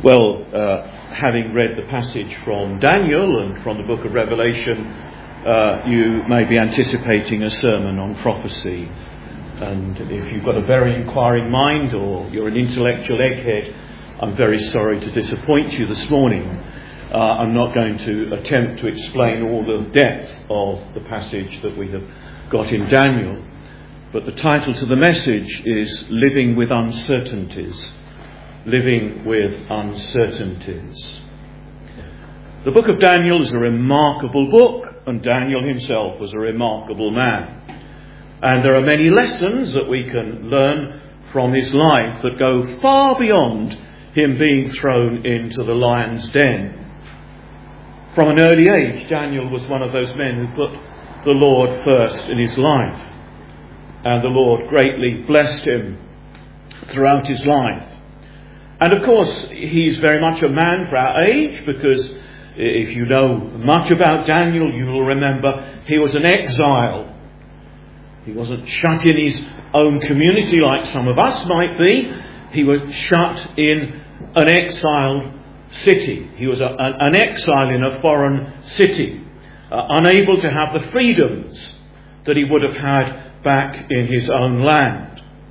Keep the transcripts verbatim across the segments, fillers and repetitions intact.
Well, uh, having read the passage from Daniel and from the book of Revelation, uh, you may be anticipating a sermon on prophecy. And if you've got a very inquiring mind or you're an intellectual egghead, I'm very sorry to disappoint you this morning. Uh, I'm not going to attempt to explain all the depth of the passage that we have got in Daniel. But the title to the message is Living with Uncertainties. Living with Uncertainties. The book of Daniel is a remarkable book, and Daniel himself was a remarkable man. And there are many lessons that we can learn from his life that go far beyond him being thrown into the lion's den. From an early age, Daniel was one of those men who put the Lord first in his life. And the Lord greatly blessed him throughout his life. And of course, he's very much a man for our age, because if you know much about Daniel, you will remember he was an exile. He wasn't shut in his own community like some of us might be. He was shut in an exiled city. He was a, an exile in a foreign city, uh, unable to have the freedoms that he would have had back in his own land.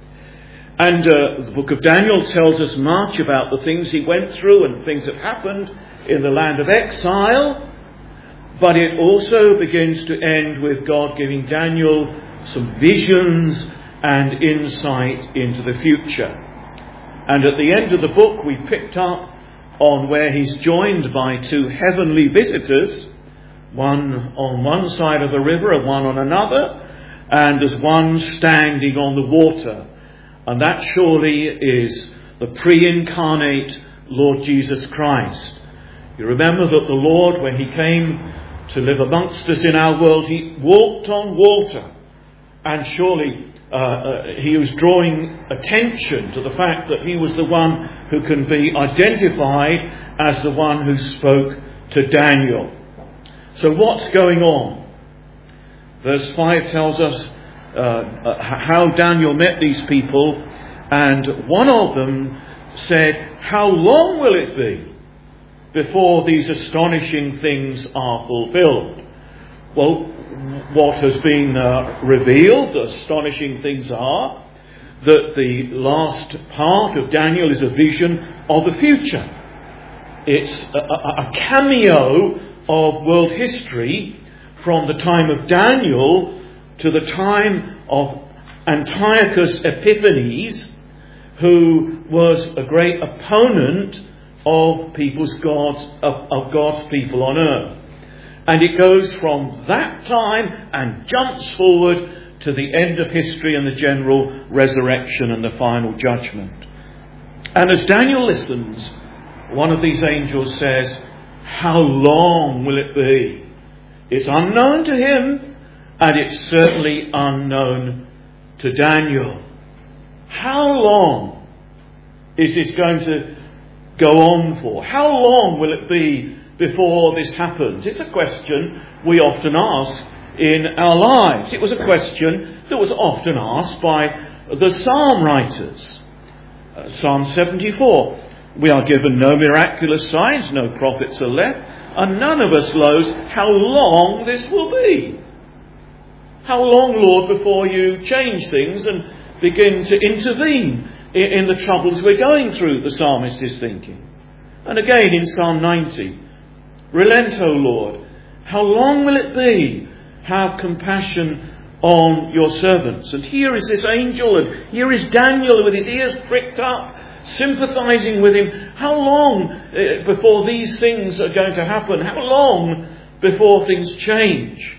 And uh, the book of Daniel tells us much about the things he went through and things that happened in the land of exile. But it also begins to end with God giving Daniel some visions and insight into the future. And at the end of the book, we picked up on where he's joined by two heavenly visitors, one on one side of the river and one on another, and there's one standing on the water. And that surely is the pre-incarnate Lord Jesus Christ. You remember that the Lord, when he came to live amongst us in our world, he walked on water. And surely uh, uh, he was drawing attention to the fact that he was the one who can be identified as the one who spoke to Daniel. So what's going on? Verse five tells us Uh, uh, how Daniel met these people, and one of them said, "How long will it be before these astonishing things are fulfilled?" Well, what has been uh, revealed, the astonishing things are that the last part of Daniel is a vision of the future. It's a, a, a cameo of world history from the time of Daniel to the time of Antiochus Epiphanes, who was a great opponent of people's God's of, of God's people on earth. And it goes from that time and jumps forward to the end of history and the general resurrection and the final judgment. And as Daniel listens, one of these angels says, "How long will it be?" It's unknown to him, and it's certainly unknown to Daniel. How long is this going to go on for? How long will it be before this happens? It's a question we often ask in our lives. It was a question that was often asked by the psalm writers. Uh, Psalm seventy-four. "We are given no miraculous signs, no prophets are left, and none of us knows how long this will be." How long, Lord, before you change things and begin to intervene in the troubles we're going through, the psalmist is thinking. And again in Psalm ninety, "Relent, O Lord, how long will it be? Have compassion on your servants." And here is this angel, and here is Daniel with his ears pricked up, sympathizing with him. How long before these things are going to happen? How long before things change?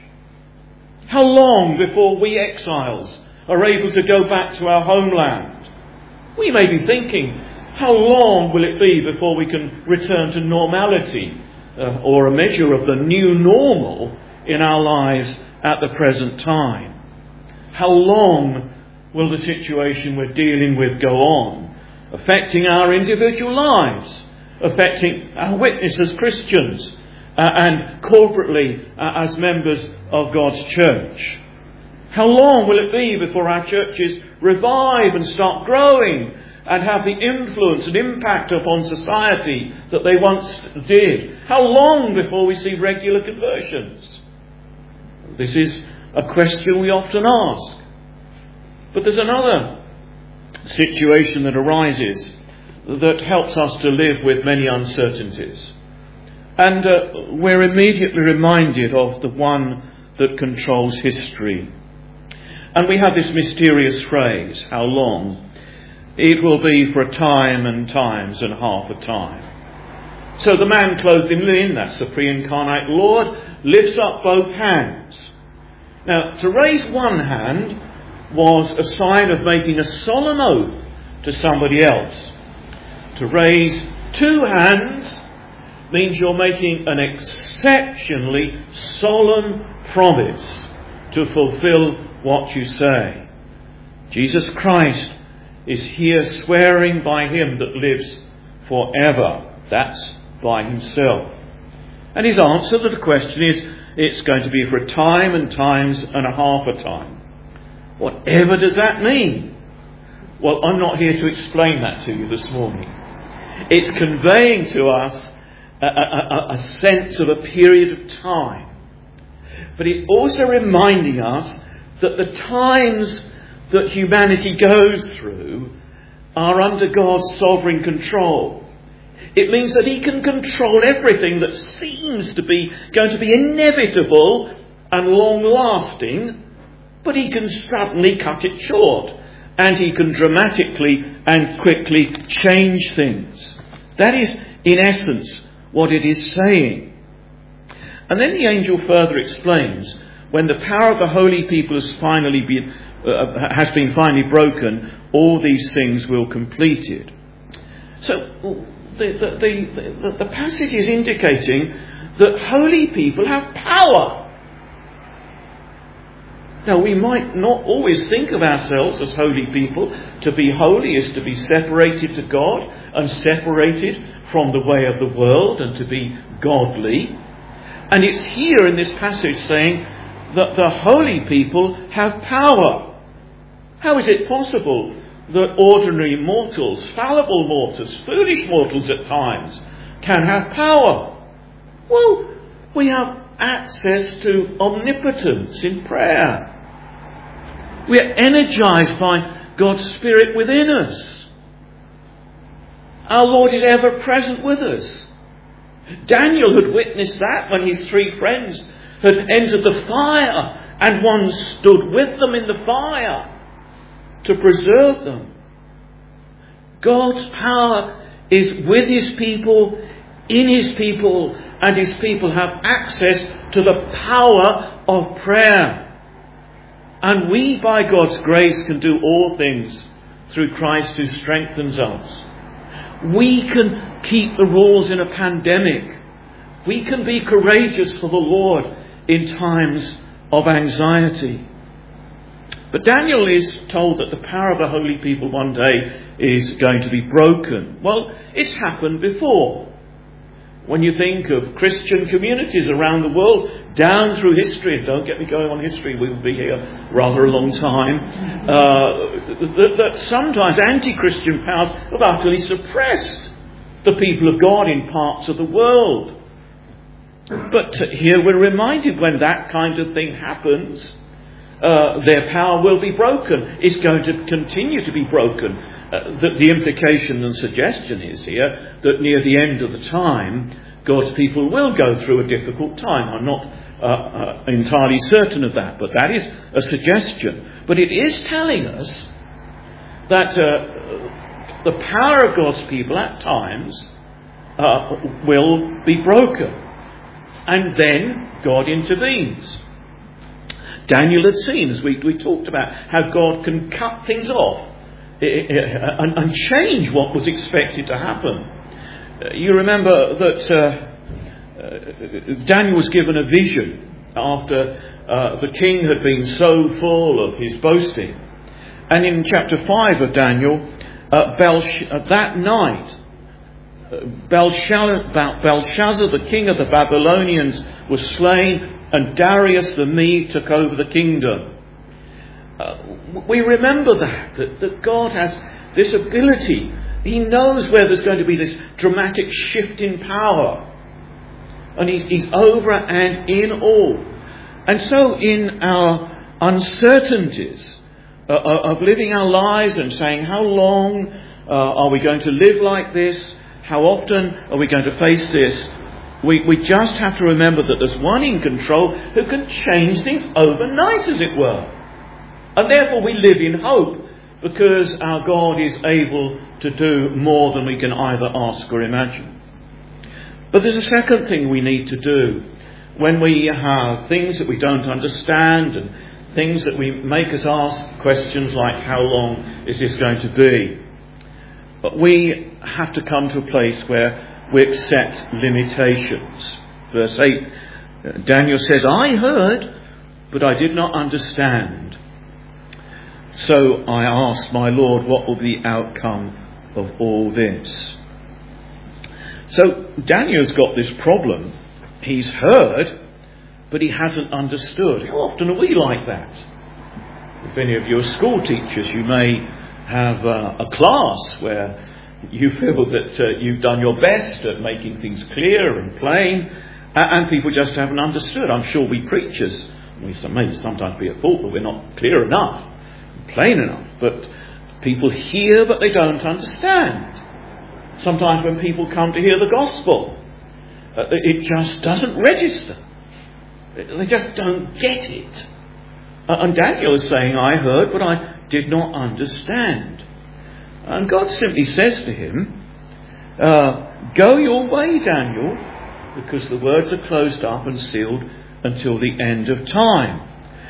How long before we exiles are able to go back to our homeland? We may be thinking, how long will it be before we can return to normality, uh, or a measure of the new normal in our lives at the present time? How long will the situation we're dealing with go on, affecting our individual lives, affecting our witness as Christians, Uh, and corporately uh, as members of God's church? How long will it be before our churches revive and start growing and have the influence and impact upon society that they once did? How long before we see regular conversions? This is a question we often ask. But there's another situation that arises that helps us to live with many uncertainties. And uh, we're immediately reminded of the one that controls history. And we have this mysterious phrase, how long? It will be for a time and times and half a time. So the man clothed in linen, that's the pre-incarnate Lord, lifts up both hands. Now, to raise one hand was a sign of making a solemn oath to somebody else. To raise two hands means you're making an exceptionally solemn promise to fulfill what you say. Jesus Christ is here swearing by him that lives forever. That's by himself. And his answer to the question is, it's going to be for a time and times and a half a time. Whatever does that mean? Well, I'm not here to explain that to you this morning. It's conveying to us a, a, a sense of a period of time. But it's also reminding us that the times that humanity goes through are under God's sovereign control. It means that he can control everything that seems to be going to be inevitable and long-lasting, but he can suddenly cut it short, and he can dramatically and quickly change things. That is, in essence, what it is saying. And then the angel further explains, when the power of the holy people has finally been uh, has been finally broken, all these things will complete it. So the the, the the the passage is indicating that holy people have power. Now, we might not always think of ourselves as holy people. To be holy is to be separated to God and separated from the way of the world and to be godly. And it's here in this passage saying that the holy people have power. How is it possible that ordinary mortals, fallible mortals, foolish mortals at times, can have power? Well, we have access to omnipotence in prayer. We are energized by God's Spirit within us. Our Lord is ever present with us. Daniel had witnessed that when his three friends had entered the fire and one stood with them in the fire to preserve them. God's power is with his people, in his people, and his people have access to the power of prayer. And we, by God's grace, can do all things through Christ who strengthens us. We can keep the rules in a pandemic. We can be courageous for the Lord in times of anxiety. But Daniel is told that the power of the holy people one day is going to be broken. Well, it's happened before. When you think of Christian communities around the world, down through history, and don't get me going on history, we will be here rather a long time, uh, that, that sometimes anti-Christian powers have utterly suppressed the people of God in parts of the world. But here we're reminded when that kind of thing happens, uh, their power will be broken. It's going to continue to be broken. Uh, the, the implication and suggestion is here that near the end of the time, God's people will go through a difficult time. I'm not uh, uh, entirely certain of that, but that is a suggestion. But it is telling us that uh, the power of God's people at times uh, will be broken. And then God intervenes. Daniel had seen, as we, we talked about, how God can cut things off and, and change what was expected to happen. Uh, you remember that uh, uh, Daniel was given a vision after uh, the king had been so full of his boasting. And in chapter five of Daniel, uh, Belsh- uh, that night, uh, Belshazzar, Belshazzar, the king of the Babylonians, was slain, and Darius the Mede took over the kingdom. Uh, we remember that, that, that God has this ability. He knows where there's going to be this dramatic shift in power. And he's, he's over and in all. And so in our uncertainties uh, of living our lives and saying, how long uh, are we going to live like this? How often are we going to face this? We, we just have to remember that there's one in control who can change things overnight, as it were. And therefore we live in hope, because our God is able to do more than we can either ask or imagine. But there's a second thing we need to do when we have things that we don't understand and things that we make us ask questions like, how long is this going to be? But we have to come to a place where we accept limitations. Verse eight, Daniel says, I heard, but I did not understand. So I asked my Lord, what will be the outcome of all this? So Daniel's got this problem. He's heard, but he hasn't understood. How often are we like that? If any of you are school teachers, you may have uh, a class where you feel that uh, you've done your best at making things clear and plain, and people just haven't understood. I'm sure we preachers, we may sometimes be at fault that we're not clear enough, plain enough, but people hear but they don't understand. Sometimes when people come to hear the gospel, uh, it just doesn't register. They just don't get it. Uh, and Daniel is saying, I heard, but I did not understand. And God simply says to him, uh, go your way, Daniel, because the words are closed up and sealed until the end of time.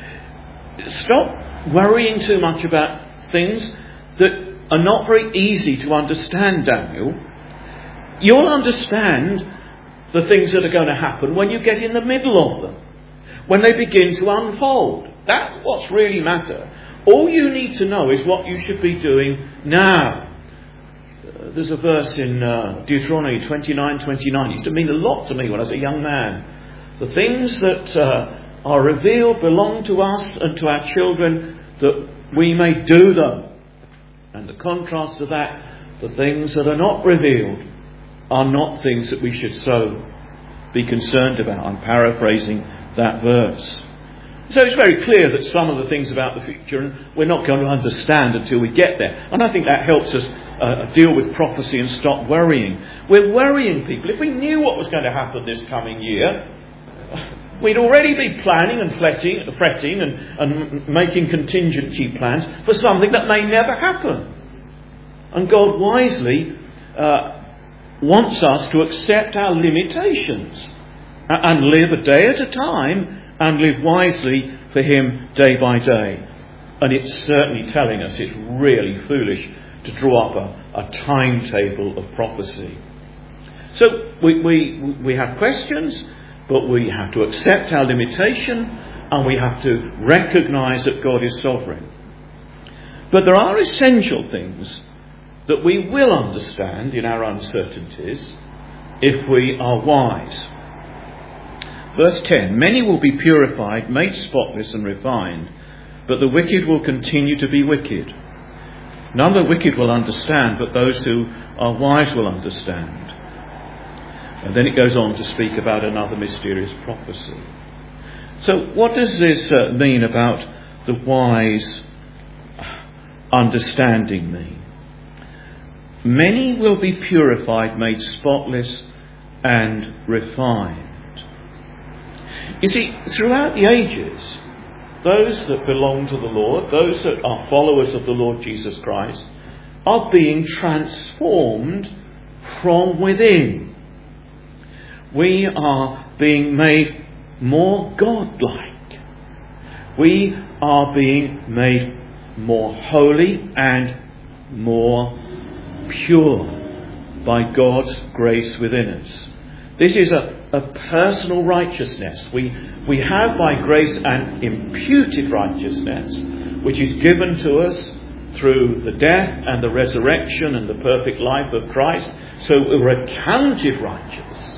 Stop worrying too much about things that are not very easy to understand, Daniel. You'll understand the things that are going to happen when you get in the middle of them, when they begin to unfold. That's what's really matter. All you need to know is what you should be doing now. Uh, there's a verse in uh, Deuteronomy twenty-nine twenty-nine. It used to mean a lot to me when I was a young man. The things that uh, are revealed belong to us and to our children, that we may do them. And the contrast to that, the things that are not revealed are not things that we should so be concerned about. I'm paraphrasing that verse. So it's very clear that some of the things about the future we're not going to understand until we get there. And I think that helps us uh, deal with prophecy and stop worrying. We're worrying people. If we knew what was going to happen this coming year, we'd already be planning and fretting, fretting and, and making contingency plans for something that may never happen. And God wisely uh, wants us to accept our limitations and live a day at a time and live wisely for Him day by day. And it's certainly telling us it's really foolish to draw up a, a timetable of prophecy. So we, we, we have questions, but we have to accept our limitation and we have to recognise that God is sovereign. But there are essential things that we will understand in our uncertainties if we are wise. Verse ten, many will be purified, made spotless and refined, but the wicked will continue to be wicked. None of the wicked will understand, but those who are wise will understand. And then it goes on to speak about another mysterious prophecy. So what does this uh, mean about the wise understanding mean? Many will be purified, made spotless and refined. You see, throughout the ages, those that belong to the Lord, those that are followers of the Lord Jesus Christ, are being transformed from within. We are being made more godlike. We are being made more holy and more pure by God's grace within us. This is a, a personal righteousness. We, we have by grace an imputed righteousness, which is given to us through the death and the resurrection and the perfect life of Christ. So we're accounted righteous.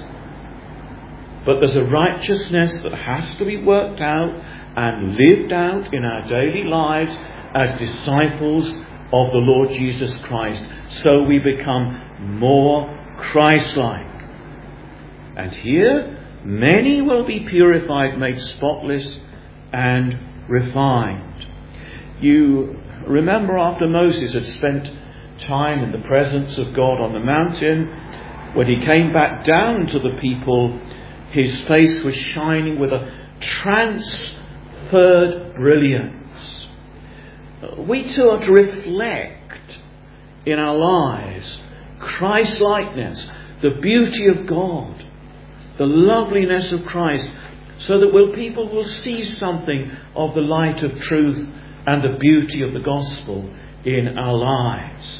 But there's a righteousness that has to be worked out and lived out in our daily lives as disciples of the Lord Jesus Christ, so we become more Christ-like. And here, many will be purified, made spotless and refined. You remember after Moses had spent time in the presence of God on the mountain, when he came back down to the people, his face was shining with a transferred brilliance. We too are to reflect in our lives Christ-likeness, the beauty of God, the loveliness of Christ, so that will people will see something of the light of truth and the beauty of the gospel in our lives.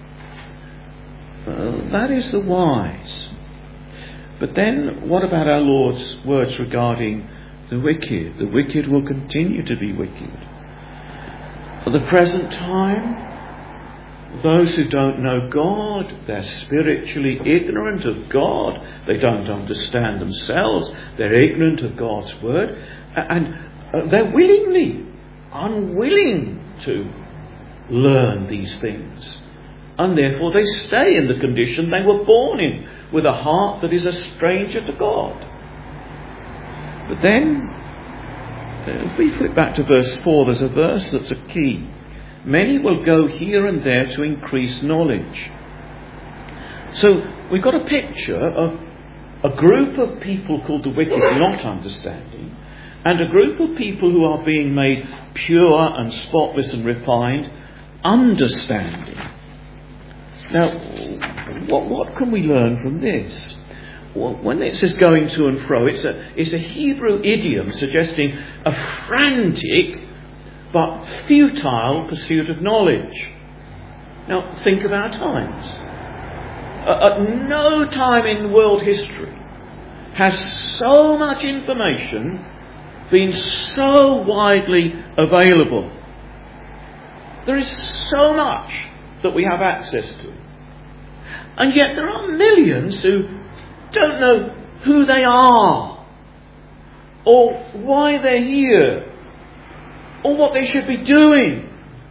Uh, that is the wise. But then what about our Lord's words regarding the wicked? The wicked will continue to be wicked. For the present time, those who don't know God, they're spiritually ignorant of God. They don't understand themselves. They're ignorant of God's word. And they're willingly unwilling to learn these things. And therefore they stay in the condition they were born in, with a heart that is a stranger to God. But then, if we flip back to verse four, there's a verse that's a key. Many will go here and there to increase knowledge. So we've got a picture of a group of people called the wicked not understanding, and a group of people who are being made pure and spotless and refined, understanding. Now, what, what can we learn from this? Well, when it says going to and fro, it's a, it's a Hebrew idiom suggesting a frantic but futile pursuit of knowledge. Now, think of our times. At no time in world history has so much information been so widely available. There is so much that we have access to. And yet there are millions who don't know who they are, or why they're here, or what they should be doing.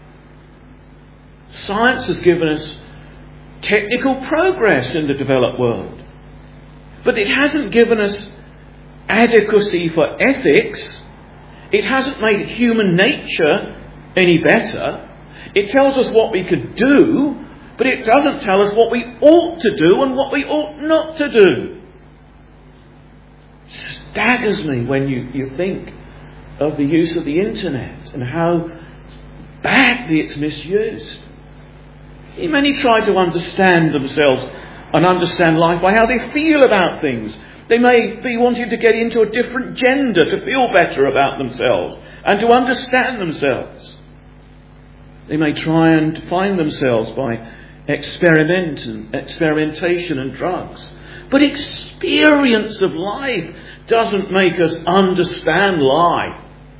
Science has given us technical progress in the developed world, but it hasn't given us adequacy for ethics. It hasn't made human nature any better. It tells us what we could do, but it doesn't tell us what we ought to do and what we ought not to do. It staggers me when you, you think of the use of the internet and how badly it's misused. Many try to understand themselves and understand life by how they feel about things. They may be wanting to get into a different gender to feel better about themselves and to understand themselves. They may try and find themselves by experiment and experimentation and drugs. But experience of life doesn't make us understand life.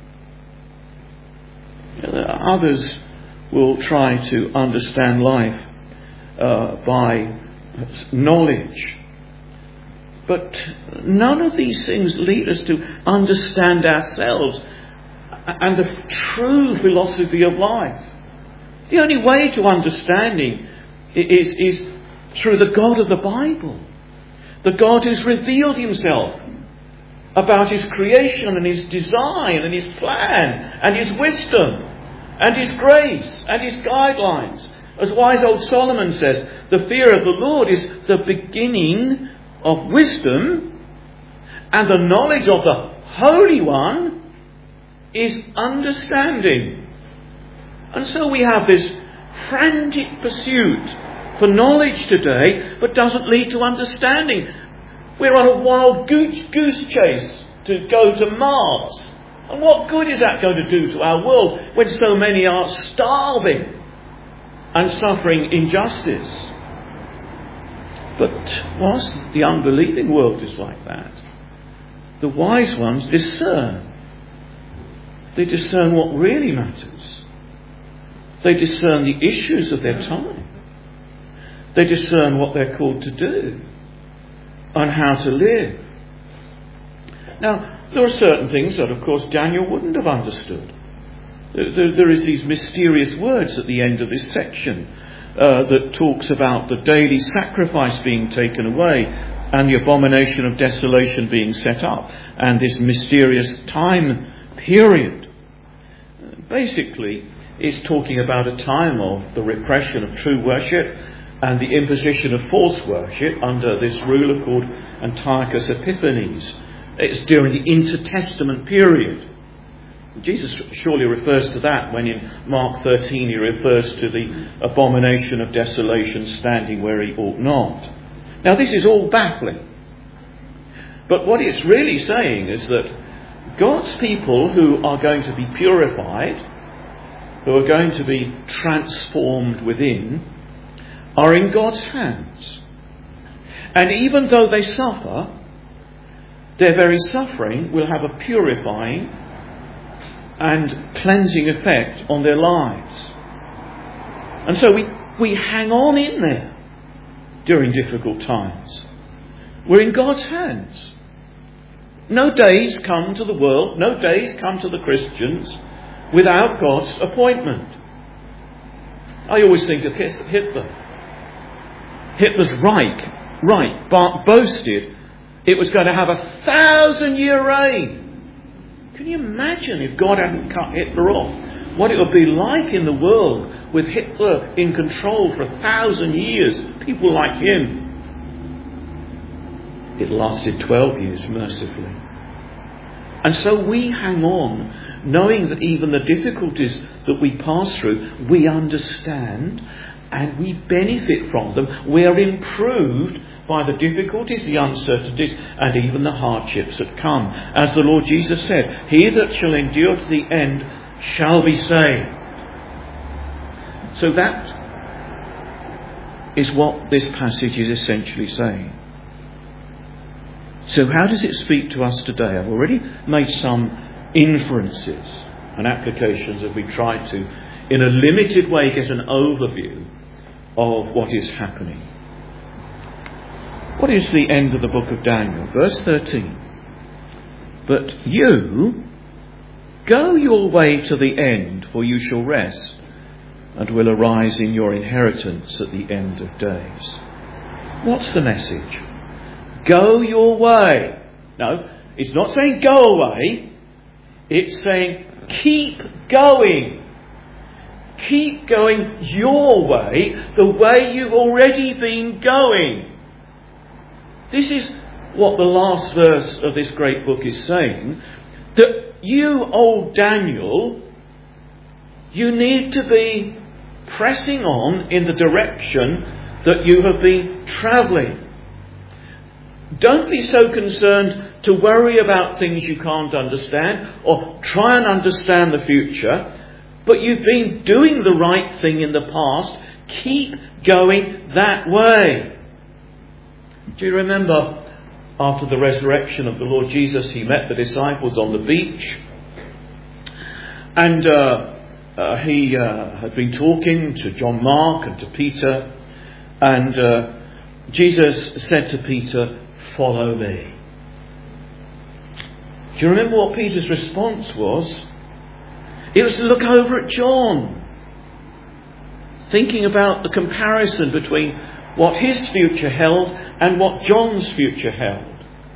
Others will try to understand life uh, by knowledge. But none of these things lead us to understand ourselves and the true philosophy of life. The only way to understanding is, is through the God of the Bible. The God who's revealed himself about his creation and his design and his plan and his wisdom and his grace and his guidelines. As wise old Solomon says, the fear of the Lord is the beginning of wisdom, and the knowledge of the Holy One is understanding. And so we have this frantic pursuit for knowledge today, but doesn't lead to understanding. We're on a wild goose, goose chase to go to Mars. And what good is that going to do to our world when so many are starving and suffering injustice? But whilst the unbelieving world is like that, the wise ones discern. They discern what really matters. They discern the issues of their time. They discern what they're called to do and how to live. Now, there are certain things that, of course, Daniel wouldn't have understood. There, there is these mysterious words at the end of this section uh, that talks about the daily sacrifice being taken away and the abomination of desolation being set up, and this mysterious time period. Basically, it's talking about a time of the repression of true worship and the imposition of false worship under this ruler called Antiochus Epiphanes. It's during the intertestament period. Jesus surely refers to that when in Mark thirteen he refers to the abomination of desolation standing where he ought not. Now this is all baffling. But what it's really saying is that God's people who are going to be purified, who are going to be transformed within, are in God's hands. And even though they suffer, their very suffering will have a purifying and cleansing effect on their lives. And so we, we hang on in there during difficult times. We're in God's hands. No days come to the world, no days come to the Christians without God's appointment. I always think of Hitler. Hitler's Reich, Reich boasted it was going to have a thousand year reign. Can you imagine if God hadn't cut Hitler off? What it would be like in the world with Hitler in control for a thousand years. People like him. It lasted twelve years, mercifully. And so we hang on, knowing that even the difficulties that we pass through, we understand and we benefit from them. We are improved by the difficulties, the uncertainties, and even the hardships that come. As the Lord Jesus said, he that shall endure to the end shall be saved. So that is what this passage is essentially saying. So how does it speak to us today? I've already made some inferences and applications as we try to, in a limited way, get an overview of what is happening. What is the end of the book of Daniel? Verse thirteen. But you, go your way to the end, for you shall rest, and will arise in your inheritance at the end of days. What's the message? Go your way. No, it's not saying go away. It's saying keep going. Keep going your way, the way you've already been going. This is what the last verse of this great book is saying. That you, old Daniel, you need to be pressing on in the direction that you have been travelling. Don't be so concerned to worry about things you can't understand or try and understand the future. But you've been doing the right thing in the past. Keep going that way. Do you remember after the resurrection of the Lord Jesus, he met the disciples on the beach. And uh, uh, he uh, had been talking to John Mark and to Peter. And uh, Jesus said to Peter, follow me. Do you remember what Peter's response was? It was to look over at John, thinking about the comparison between what his future held and what John's future held.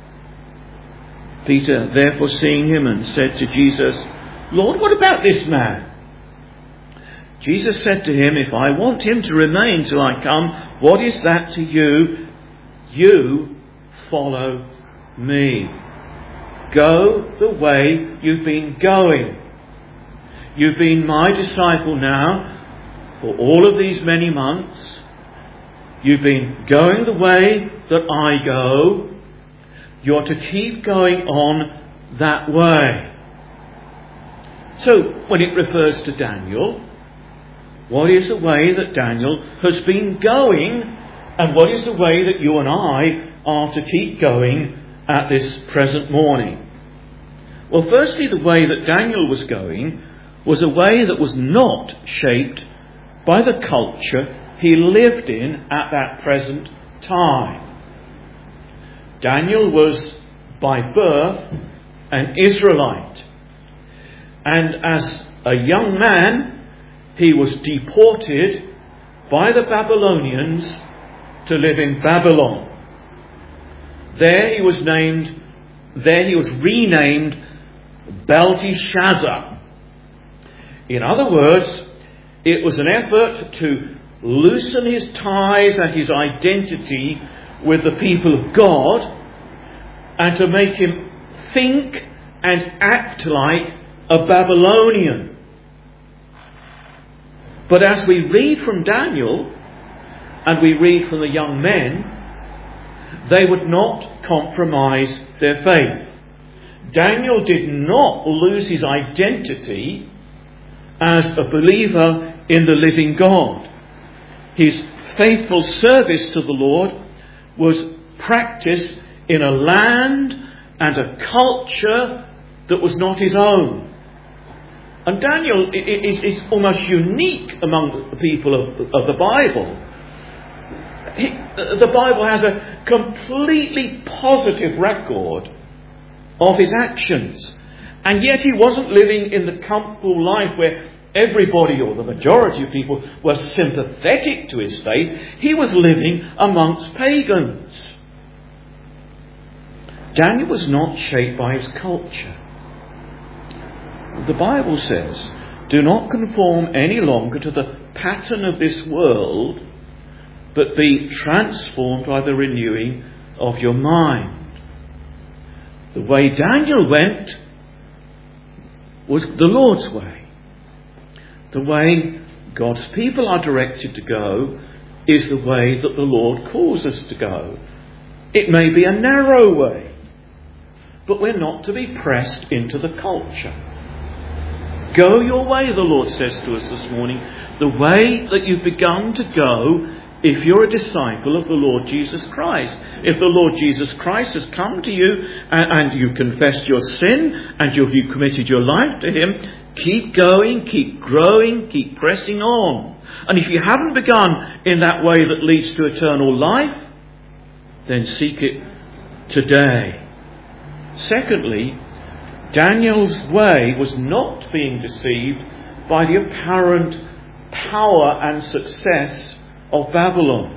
Peter, therefore, seeing him, and said to Jesus, Lord, what about this man? Jesus said to him, if I want him to remain till I come, what is that to you? You follow me. Go the way you've been going. You've been my disciple now for all of these many months. You've been going the way that I go. You're to keep going on that way. So, when it refers to Daniel, what is the way that Daniel has been going, and what is the way that you and I are to keep going at this present morning? Well, firstly, the way that Daniel was going was a way that was not shaped by the culture he lived in at that present time. Daniel was by birth an Israelite. And as a young man, he was deported by the Babylonians to live in Babylon. There he was named, there he was renamed Belteshazzar. In other words, it was an effort to loosen his ties and his identity with the people of God and to make him think and act like a Babylonian. But as we read from Daniel and we read from the young men, they would not compromise their faith. Daniel did not lose his identity as a believer in the living God. His faithful service to the Lord was practiced in a land and a culture that was not his own. And Daniel is, is almost unique among the people of, of the Bible. He, the Bible has a completely positive record of his actions. And yet he wasn't living in the comfortable life where everybody or the majority of people were sympathetic to his faith. He was living amongst pagans. Daniel was not shaped by his culture. The Bible says, do not conform any longer to the pattern of this world, but be transformed by the renewing of your mind. The way Daniel went was the Lord's way. The way God's people are directed to go is the way that the Lord calls us to go. It may be a narrow way, but we're not to be pressed into the culture. Go your way, the Lord says to us this morning, the way that you've begun to go if you're a disciple of the Lord Jesus Christ. If the Lord Jesus Christ has come to you and, and you confessed your sin and you've you committed your life to Him, keep going, keep growing, keep pressing on. And if you haven't begun in that way that leads to eternal life, then seek it today. Secondly, Daniel's way was not being deceived by the apparent power and success of Babylon.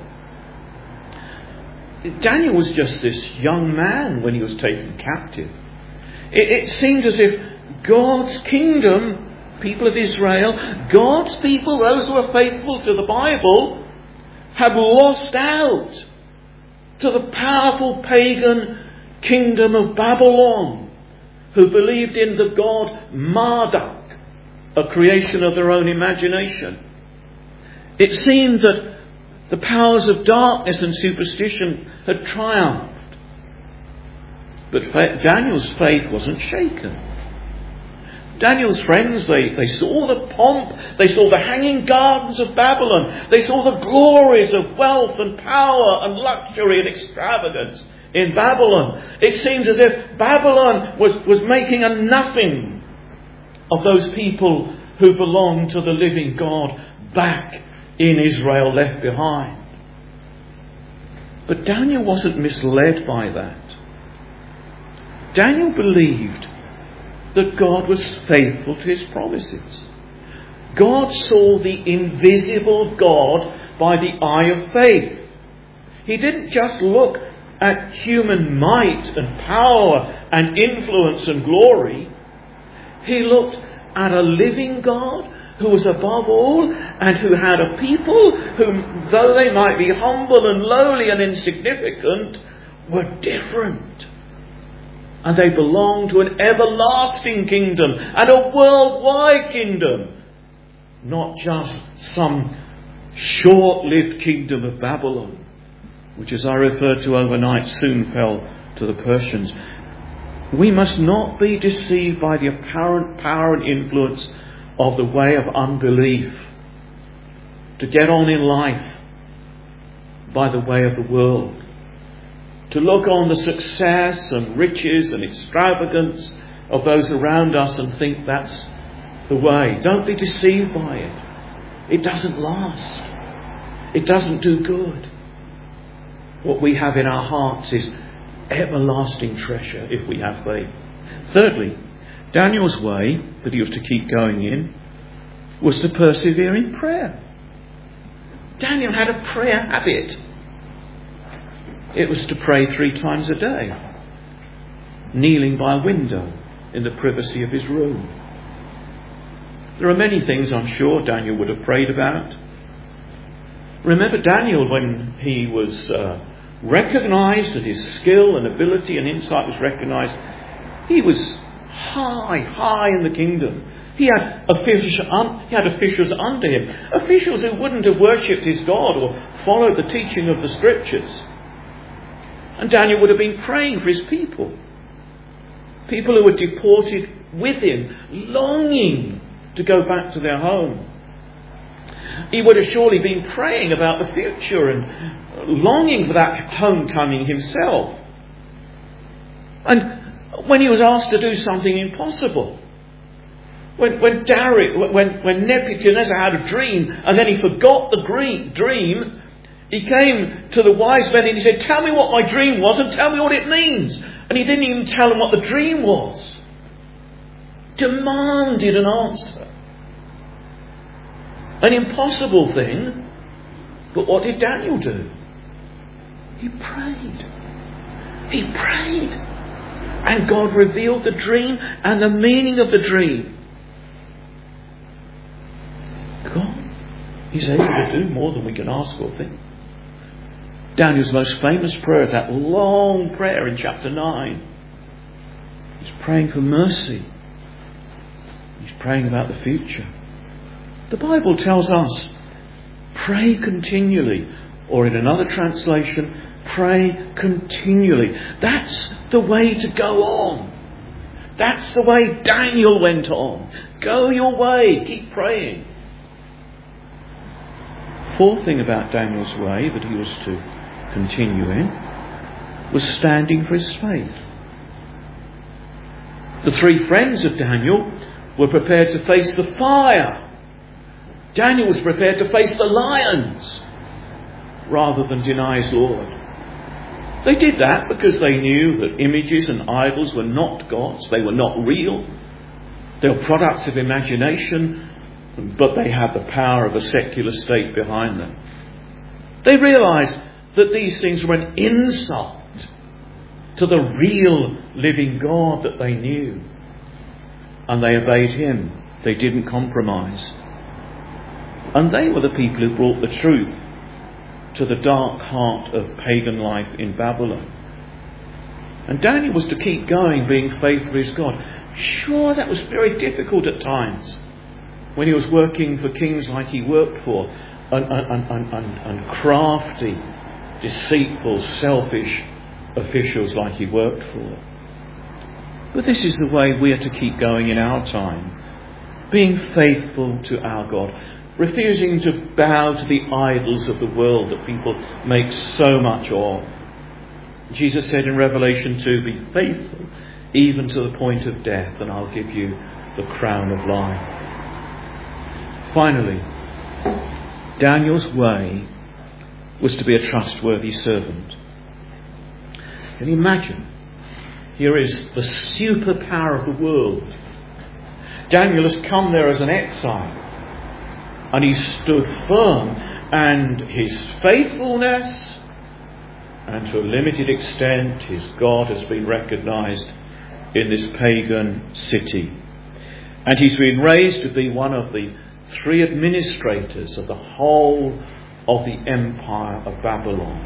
Daniel was just this young man when he was taken captive. It, it seemed as if God's kingdom, people of Israel, God's people, those who are faithful to the Bible, had lost out to the powerful pagan kingdom of Babylon, who believed in the god Marduk, a creation of their own imagination. It seemed that the powers of darkness and superstition had triumphed. But Daniel's faith wasn't shaken. Daniel's friends, they, they saw the pomp, they saw the hanging gardens of Babylon, they saw the glories of wealth and power and luxury and extravagance in Babylon. It seemed as if Babylon was, was making a nothing of those people who belonged to the living God back in Israel, left behind. But Daniel wasn't misled by that. Daniel believed that God was faithful to His promises. God saw the invisible God by the eye of faith. He didn't just look at human might and power and influence and glory. He looked at a living God who was above all and who had a people whom, though they might be humble and lowly and insignificant, were different. And they belonged to an everlasting kingdom and a worldwide kingdom, not just some short-lived kingdom of Babylon, which, as I referred to overnight, soon fell to the Persians. We must not be deceived by the apparent power and influence of the way of unbelief, to get on in life by the way of the world, to look on the success and riches and extravagance of those around us and think that's the way. Don't be deceived by it. It doesn't last. It doesn't do good. What we have in our hearts is everlasting treasure if we have faith. Thirdly, Daniel's way that he was to keep going in was to persevere in prayer. Daniel had a prayer habit. It was to pray three times a day, kneeling by a window in the privacy of his room. There are many things I'm sure Daniel would have prayed about. Remember Daniel, when he was uh, recognised, and his skill and ability and insight was recognised, he was high, high in the kingdom. He had officials, he had officials under him, officials who wouldn't have worshipped his God or followed the teaching of the Scriptures. And Daniel would have been praying for his people. People who were deported with him, longing to go back to their home. He would have surely been praying about the future and longing for that homecoming himself. And when he was asked to do something impossible, when when Darius, when, when Nebuchadnezzar had a dream and then he forgot the dream, he came to the wise men and he said, "Tell me what my dream was and tell me what it means." And he didn't even tell them what the dream was. Demanded an answer. An impossible thing. But what did Daniel do? He prayed. He prayed. And God revealed the dream and the meaning of the dream. God is able to do more than we can ask or think. Daniel's most famous prayer is that long prayer in chapter nine. He's praying for mercy. He's praying about the future. The Bible tells us, pray continually. Or in another translation, pray continually. That's the way to go on. That's the way Daniel went on. Go your way. Keep praying. Fourth thing about Daniel's way that he was to continue in was standing for his faith. The three friends of Daniel were prepared to face the fire. Daniel was prepared to face the lions rather than deny his Lord. They did that because they knew that images and idols were not gods. They were not real. They were products of imagination, but they had the power of a secular state behind them. They realised that these things were an insult to the real living God that they knew. And they obeyed him. They didn't compromise. And they were the people who brought the truth to the dark heart of pagan life in Babylon. And Daniel was to keep going, being faithful to his God. Sure, that was very difficult at times when he was working for kings like he worked for, and, and, and, and, and crafty, deceitful, selfish officials like he worked for. But this is the way we are to keep going in our time, being faithful to our God, refusing to bow to the idols of the world that people make so much of. Jesus said in Revelation two, "Be faithful even to the point of death, and I'll give you the crown of life." Finally, Daniel's way was to be a trustworthy servant. Can you imagine? Here is the superpower of the world. Daniel has come there as an exile, and he stood firm, and his faithfulness, and to a limited extent his God, has been recognised in this pagan city. And he's been raised to be one of the three administrators of the whole of the empire of Babylon.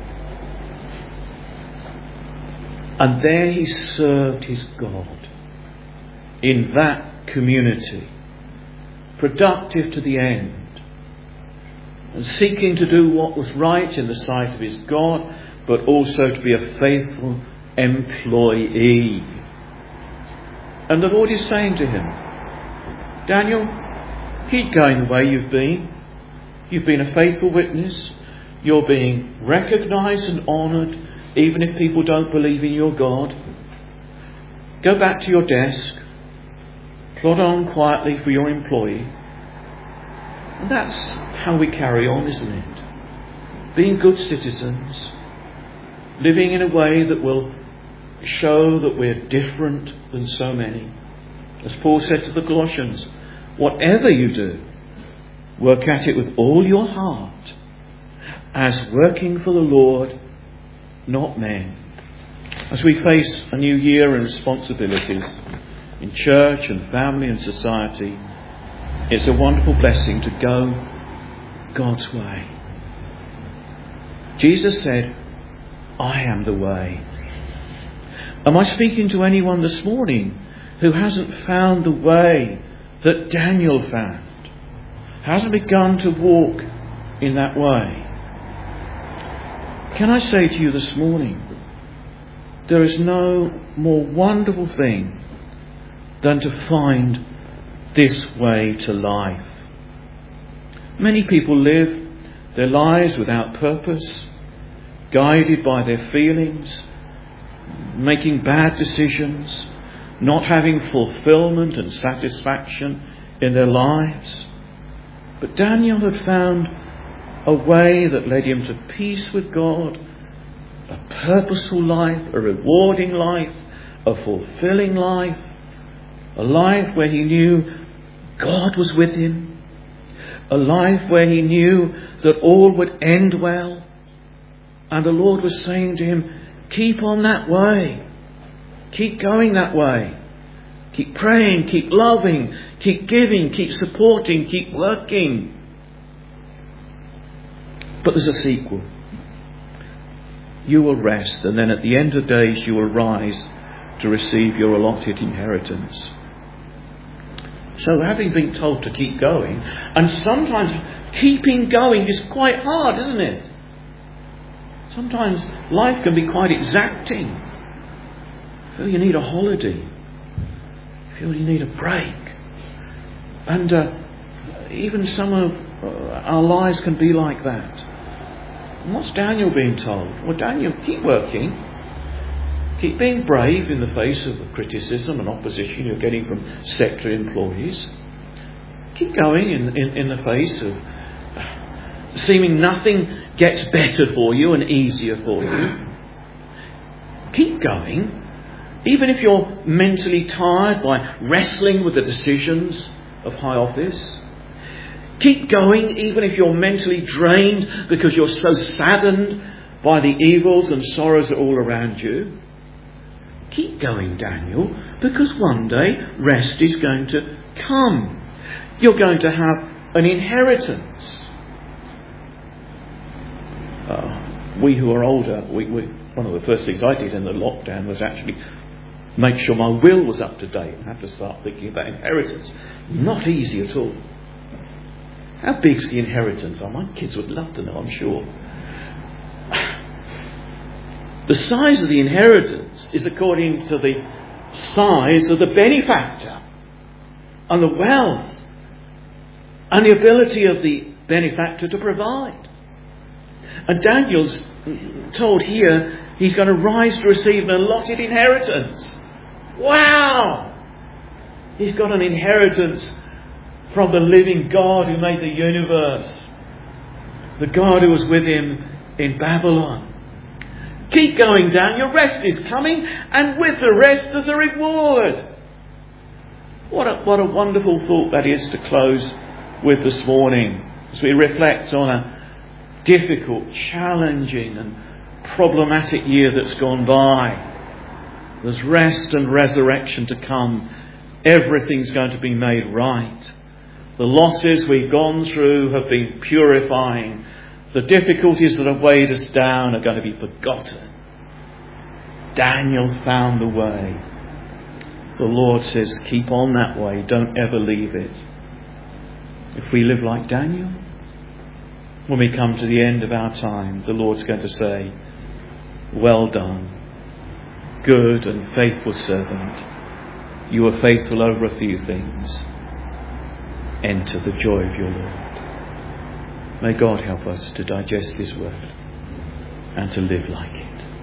And there he served his God in that community, productive to the end, and seeking to do what was right in the sight of his God, but also to be a faithful employee. And the Lord is saying to him, Daniel, keep going the way you've been. You've been a faithful witness. You're being recognised and honoured, even if people don't believe in your God. Go back to your desk. Plod on quietly for your employee. And that's how we carry on, isn't it? Being good citizens. Living in a way that will show that we're different than so many. As Paul said to the Colossians, whatever you do, work at it with all your heart, as working for the Lord, not men. As we face a new year and responsibilities in church and family and society, it's a wonderful blessing to go God's way. Jesus said, I am the way. Am I speaking to anyone this morning who hasn't found the way that Daniel found? Hasn't begun to walk in that way? Can I say to you this morning, there is no more wonderful thing than to find this way to life. Many people live their lives without purpose, guided by their feelings, making bad decisions, not having fulfillment and satisfaction in their lives. But Daniel had found a way that led him to peace with God, a purposeful life, a rewarding life, a fulfilling life, a life where he knew God was with him, a life where he knew that all would end well, and the Lord was saying to him, keep on that way, keep going that way, keep praying, keep loving, keep giving, keep supporting, keep working. But there's a sequel. You will rest, and then at the end of days you will rise to receive your allotted inheritance. So having been told to keep going, and sometimes keeping going is quite hard, isn't it? Sometimes life can be quite exacting. You feel you need a holiday. You feel you need a break. And uh, even some of uh, our lives can be like that. And what's Daniel being told? Well, Daniel, keep working. Keep being brave in the face of the criticism and opposition you're getting from sector employees. Keep going in, in, in the face of seeming nothing gets better for you and easier for you. Keep going. Even if you're mentally tired by wrestling with the decisions of high office. Keep going even if you're mentally drained because you're so saddened by the evils and sorrows that are all around you. Keep going, Daniel, because one day rest is going to come. You're going to have an inheritance. Uh, we who are older, we, we, one of the first things I did in the lockdown was actually make sure my will was up to date and have to start thinking about inheritance. Not easy at all. How big's the inheritance? Oh, my kids would love to know, I'm sure. The size of the inheritance is according to the size of the benefactor and the wealth and the ability of the benefactor to provide. And Daniel's told here he's going to rise to receive an allotted inheritance. Wow! He's got an inheritance from the living God who made the universe. The God who was with him in Babylon. Keep going, Daniel. Rest is coming, and with the rest there's a reward. What a, what a wonderful thought that is to close with this morning as we reflect on a difficult, challenging and problematic year that's gone by. There's rest and resurrection to come. Everything's going to be made right. The losses we've gone through have been purifying. The difficulties that have weighed us down are going to be forgotten. Daniel found the way. The Lord says, keep on that way. Don't ever leave it. If we live like Daniel, when we come to the end of our time, the Lord's going to say, well done, good and faithful servant. You were faithful over a few things. Enter the joy of your Lord. May God help us to digest His word and to live like it.